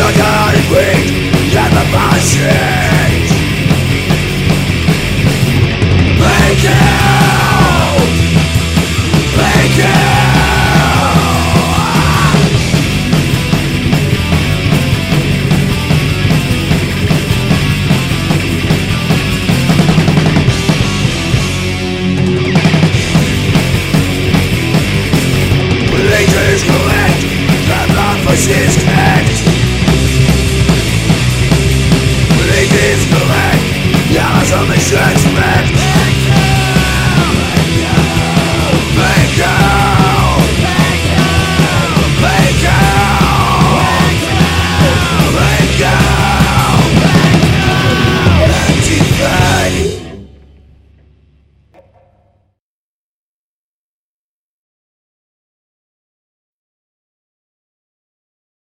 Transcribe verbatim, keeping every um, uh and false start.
psychotic weak and the machines. Make it, make it. Religion is correct, the purpose is correct. Religion is correct, the assumption is correct.